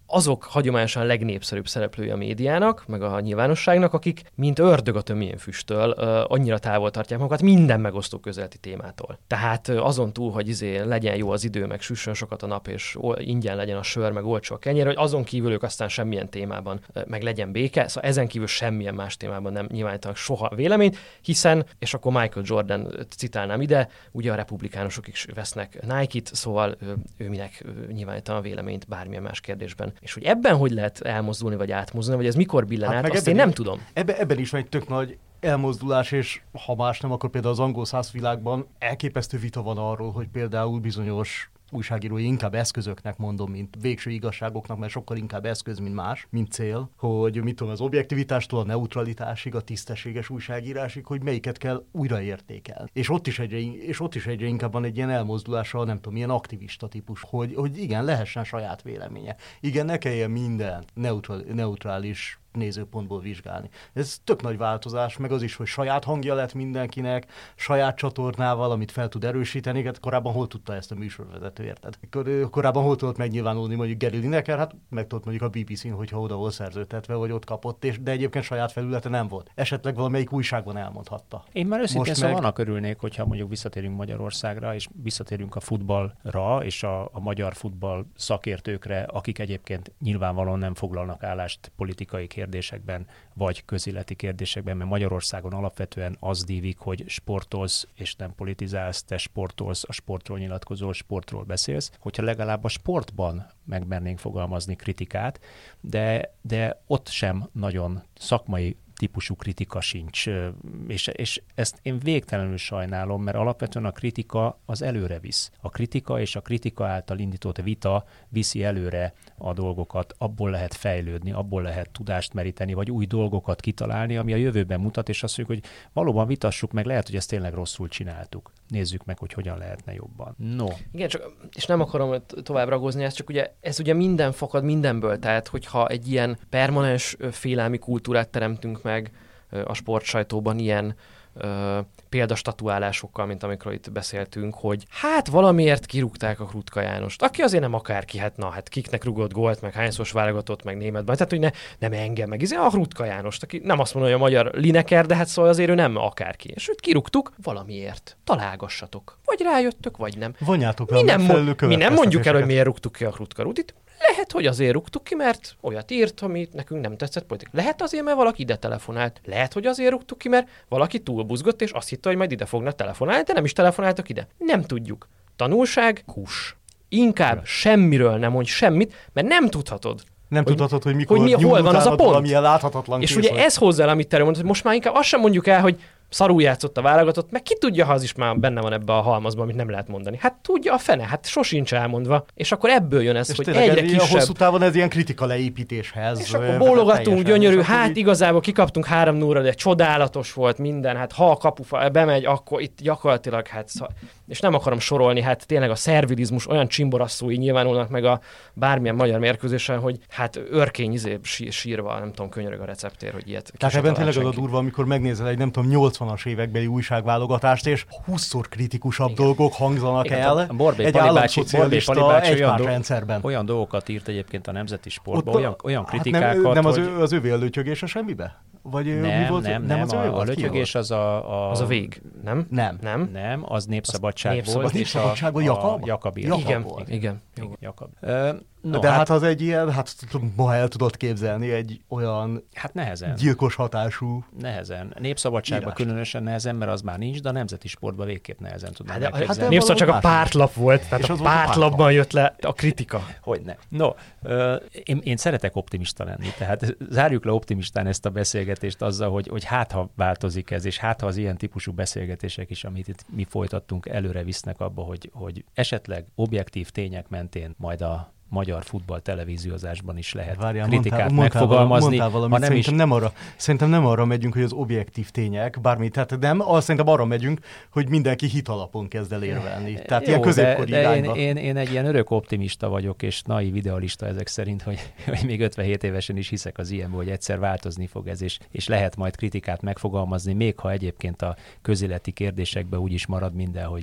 azok hagyományosan a legnépszerűbb szereplői a médiának, meg a nyilvánosságnak, akik mint ördög a tömjén füsttől annyira távol tartják magukat minden megosztó közéleti témától. Tehát azon túl, hogy izé legyen jó az idő, meg süssön sokat a nap, és ingyen legyen a sör, meg olcsó a kenyér, hogy azon kívül ők aztán semmilyen témában meg legyen béke, szóval ezen kívül semmilyen más témában nem nyilvánítanak soha véleményt, hiszen, és akkor Michael Jordan citálnám ide, ugye a republikánusok is vesznek Nike-t, szóval ő, ő minek nyilvánítana a véleményt bármilyen más kérdésben. És hogy ebben hogy lehet elmozdulni, vagy átmozdulni, vagy ez mikor billen hát át, azt én nem tudom. Ebben, ebben is van egy tök nagy elmozdulás, és ha más nem, akkor például az angol száz világban elképesztő vita van arról, hogy például bizonyos újságírói inkább eszközöknek mondom, mint végső igazságoknak, mert sokkal inkább eszköz, mint más, mint cél, hogy mit tudom, az objektivitástól a neutralitásig, a tisztességes újságírásig, hogy melyiket kell újraértékelni. És ott is egyre, és ott is egyre inkább van egy ilyen elmozdulása, nem tudom, ilyen aktivista típus, hogy, hogy igen, lehessen saját véleménye. Igen, ne kelljen mindent neutral, neutrális nézőpontból vizsgálni. Ez tök nagy változás, meg az is, hogy saját hangja lett mindenkinek, saját csatornával, amit fel tud erősíteni. Hát korábban hol tudta ezt a műsorvezető, érted? Kor, korábban hol tudott megnyilvánulni mondjuk Gary Lineker, hát meg tudott mondjuk a bé bé cén, hogyha oda volt szerződtetve, vagy ott kapott, és, de egyébként saját felülete nem volt. Esetleg valamelyik újságban elmondhatta. Én már őszintén szóval meg... annak örülnék, hogyha mondjuk visszatérünk Magyarországra, és visszatérünk a futballra, és a, a magyar futball szakértőkre, akik egyébként nyilvánvalóan nem foglalnak állást politikai kérdésekben, vagy közéleti kérdésekben, mert Magyarországon alapvetően az dívik, hogy sportolsz és nem politizálsz, te sportolsz, a sportról nyilatkozol, sportról beszélsz, hogyha legalább a sportban megmernénk fogalmazni kritikát, de, de ott sem nagyon szakmai típusú kritika sincs, és, és ezt én végtelenül sajnálom, mert alapvetően a kritika az előre visz. A kritika és a kritika által indított vita viszi előre a dolgokat, abból lehet fejlődni, abból lehet tudást meríteni, vagy új dolgokat kitalálni, ami a jövőben mutat, és azt mondjuk, hogy valóban vitassuk meg, lehet, hogy ezt tényleg rosszul csináltuk. Nézzük meg, hogy hogyan lehetne jobban. No. Igen, csak, és nem akarom tovább ragozni ezt, csak ugye ez ugye minden fakad mindenből, tehát hogyha egy ilyen permanens félelmi kultúrát teremtünk meg a sportsajtóban, ilyen ö, példastatuálásokkal, mint amikről itt beszéltünk, hogy hát valamiért kirúgták a Krutka Jánost, aki azért nem akárki, hát na, hát kiknek rugott gólt, meg hányszor válogatott, meg németben, tehát hogy ne, nem engem, meg izé, a Krutka Jánost, aki nem azt mondja, hogy a magyar Lineker, de hát szóval azért ő nem akárki. És őt kirúgtuk valamiért. Találgassatok. Vagy rájöttök, vagy nem. Vonjátok mi nem, mo- mi nem mondjuk el, hogy miért rúgtuk ki a Krutka Rudit. Lehet, hogy azért rúgtuk ki, mert olyat írt, amit nekünk nem tetszett politika. Lehet azért, mert valaki ide telefonált. Lehet, hogy azért rúgtuk ki, mert valaki túlbuzgott, és azt hitte, hogy majd ide fognak telefonálni, de nem is telefonáltak ide. Nem tudjuk. Tanulság, kus. Inkább semmiről nem mondj semmit, mert nem tudhatod. Nem hogy, tudhatod, hogy mikor hogy mi, hol van az a pont. Valamilyen láthatatlan és ugye ez hozzá el, amit te mondtad, hogy most már inkább azt sem mondjuk el, hogy szarul játszott a válogatott, meg ki tudja, ha az is már benne van ebbe a halmazban, amit nem lehet mondani. Hát tudja a fene, hát sosincs elmondva. És akkor ebből jön ez, és hogy egyre kisebb. A hosszú távon ez ilyen kritika leépítéshez. És akkor bólogatunk, gyönyörű, hát így... igazából kikaptunk három nullra, de csodálatos volt minden, hát ha a kapufa bemegy, akkor itt gyakorlatilag, hát szar... és nem akarom sorolni, hát tényleg a szervilizmus olyan csimborasszói nyilvánulnak meg a bármilyen magyar mérkőzésen, hogy hát örkény izé sírva, nem tudom, könyörög a receptér, hogy ilyet. Tehát ebben tényleg az a durva, amikor megnézel egy nem tudom nyolcvanas évekbeli újságválogatást, és húszszor kritikusabb igen. dolgok hangzanak igen, el. A Borbély egy Pali bácsi, Borbély Pali bácsi olyan, rendszerben. olyan dolgokat írt egyébként a Nemzeti Sportban, Ott, olyan, olyan hát kritikákat, nem, nem az, hogy... ő, az övé a lötyögése semmibe? Vagy nem, mi volt? nem, nem, nem, az a, a lötyögés az a, a... Az a vég, nem? Nem. Nem, nem az Népszabadság népszabad, volt, népszabadság és a, Jakab? a Jakab írt. Igen, Jakab igen. igen. Jakab. Uh, no, de hát, hát az egy ilyen, hát ma el tudod képzelni egy olyan hát nehezen. gyilkos hatású Nehezen. Népszabadságban írást. különösen nehezen, mert az már nincs, de a Nemzeti Sportban végképp nehezen tudnám hát, elképzelni. Hát Népszabadság a pártlap volt, tehát és a pártlapban jött le a kritika. Hogyne. No, uh, én, én szeretek optimista lenni, tehát zárjuk le optimistán ezt a beszélgetést azzal, hogy, hogy hát ha változik ez, és hát ha az ilyen típusú beszélgetések is, amit itt mi folytattunk, előre visznek abba, hogy, hogy esetleg objektív tények mentén majd a magyar futball televíziózásban is lehet Várjál, kritikát mondtál, megfogalmazni. Mondtál valamit, ha nem szerintem, is... nem arra, szerintem nem arra megyünk, hogy az objektív tények, bármi, tehát nem, azt szerintem arra megyünk, hogy mindenki hitalapon kezd el érvelni. Tehát jó, ilyen középkori de, de én, én, én, én egy ilyen örök optimista vagyok, és naiv idealista ezek szerint, hogy, hogy még ötvenhét évesen is hiszek az ilyenbe, hogy egyszer változni fog ez, és, és lehet majd kritikát megfogalmazni, még ha egyébként a közéleti kérdésekben úgy is marad minden, hogy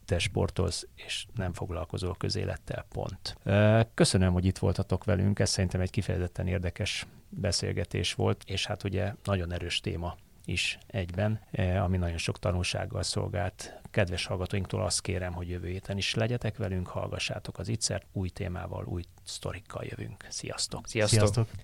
te sportolsz, és nem foglalkozol közélettel, pont. Köszönöm, hogy itt voltatok velünk, ez szerintem egy kifejezetten érdekes beszélgetés volt, és hát ugye nagyon erős téma is egyben, ami nagyon sok tanulsággal szolgált. Kedves hallgatóinktól azt kérem, hogy jövő héten is legyetek velünk, hallgassátok az Ittszert, új témával, új sztorikkal jövünk. Sziasztok! Sziasztok! Sziasztok.